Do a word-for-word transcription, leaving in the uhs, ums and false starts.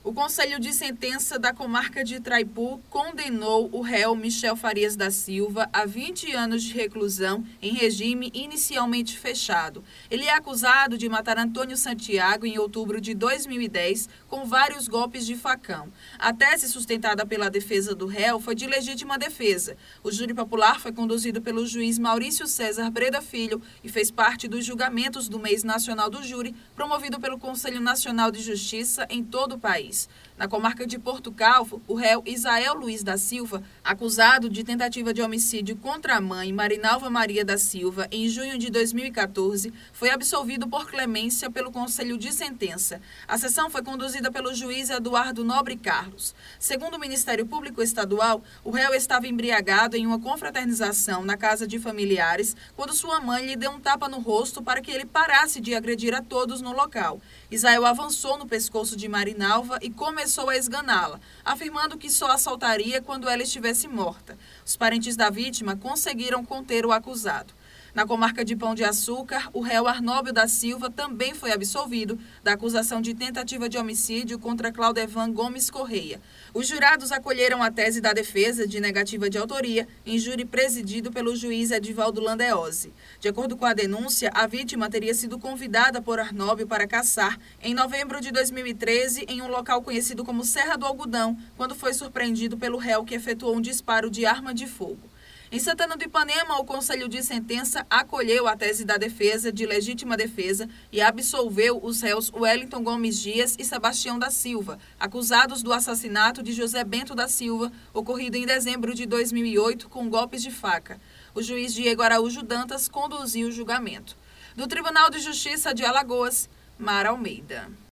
O Conselho de Sentença da Comarca de Traipu condenou o réu Michel Farias da Silva a vinte anos de reclusão em regime inicialmente fechado. Ele é acusado de matar Antônio Santiago em outubro de dois mil e dez com vários golpes de facão. A tese sustentada pela defesa do réu foi de legítima defesa. O júri popular foi conduzido pelo juiz Maurício César Breda Filho e fez parte dos julgamentos do mês nacional do júri, promovido pelo Conselho Nacional de Justiça em todo o país. Na comarca de Porto Calvo, o réu Isael Luiz da Silva, acusado de tentativa de homicídio contra a mãe Marinalva Maria da Silva em junho de dois mil e quatorze, foi absolvido por clemência pelo Conselho de Sentença. A sessão foi conduzida pelo juiz Eduardo Nobre Carlos. Segundo o Ministério Público Estadual, o réu estava embriagado em uma confraternização na casa de familiares quando sua mãe lhe deu um tapa no rosto para que ele parasse de agredir a todos no local. Isael avançou no pescoço de Marinalva e começou a esganá-la, afirmando que só a soltaria quando ela estivesse morta. Os parentes da vítima conseguiram conter o acusado. Na comarca de Pão de Açúcar, o réu Arnóbio da Silva também foi absolvido da acusação de tentativa de homicídio contra Claudevan Gomes Correia. Os jurados acolheram a tese da defesa de negativa de autoria em júri presidido pelo juiz Edivaldo Landeose. De acordo com a denúncia, a vítima teria sido convidada por Arnóbio para caçar em novembro de dois mil e treze em um local conhecido como Serra do Algodão, quando foi surpreendido pelo réu que efetuou um disparo de arma de fogo. Em Santana do Ipanema, o Conselho de Sentença acolheu a tese da defesa de legítima defesa e absolveu os réus Wellington Gomes Dias e Sebastião da Silva, acusados do assassinato de José Bento da Silva, ocorrido em dezembro de dois mil e oito com golpes de faca. O juiz Diego Araújo Dantas conduziu o julgamento. Do Tribunal de Justiça de Alagoas, Mara Almeida.